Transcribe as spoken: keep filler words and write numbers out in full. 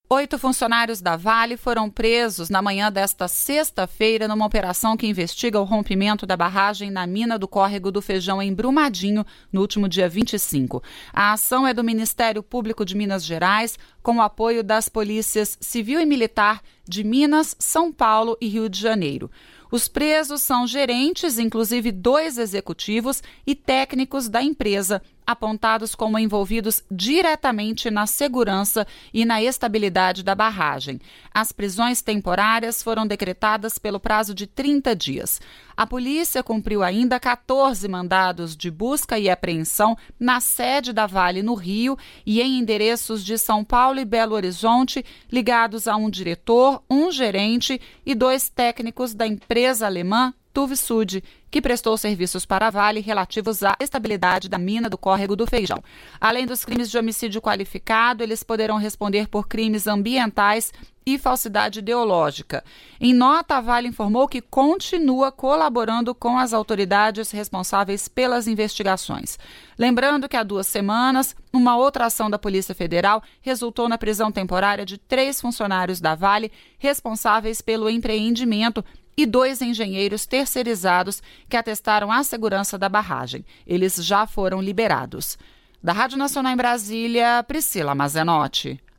Oito funcionários da Vale foram presos na manhã desta sexta-feira numa operação que investiga o rompimento da barragem na mina do Córrego do Feijão, em Brumadinho, no último dia vinte e cinco. A ação é do Ministério Público de Minas Gerais, com o apoio das polícias civil e militar de Minas, São Paulo e Rio de Janeiro. Os presos são gerentes, inclusive dois executivos e técnicos da empresa, apontados como envolvidos diretamente na segurança e na estabilidade da barragem. As prisões temporárias foram decretadas pelo prazo de trinta dias. A polícia cumpriu ainda quatorze mandados de busca e apreensão na sede da Vale no Rio e em endereços de São Paulo e Belo Horizonte, ligados a um diretor, um gerente e dois técnicos da empresa alemã Tuvisud, que prestou serviços para a Vale relativos à estabilidade da mina do Córrego do Feijão. Além dos crimes de homicídio qualificado, eles poderão responder por crimes ambientais e falsidade ideológica. Em nota, a Vale informou que continua colaborando com as autoridades responsáveis pelas investigações. Lembrando que há duas semanas, uma outra ação da Polícia Federal resultou na prisão temporária de três funcionários da Vale responsáveis pelo empreendimento e dois engenheiros terceirizados que atestaram a segurança da barragem. Eles já foram liberados. Da Rádio Nacional em Brasília, Priscila Mazenotti.